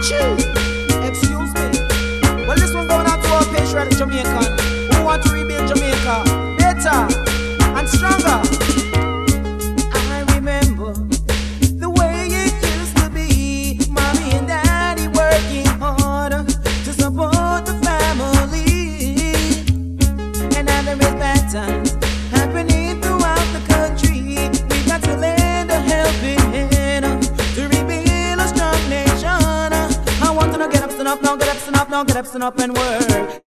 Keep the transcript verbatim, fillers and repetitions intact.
Choo. Excuse me. Well, this one going out to our patriotic Jamaican who want to rebuild Jamaica better and stronger. I remember the way it used to be, mommy and daddy working hard to support the family, and now there is bad times happening throughout the country. We got to lend a helping hand to rebuild a strong nation. I want to know, get up, stand up, now get up, stand up, now get up, stand up and work.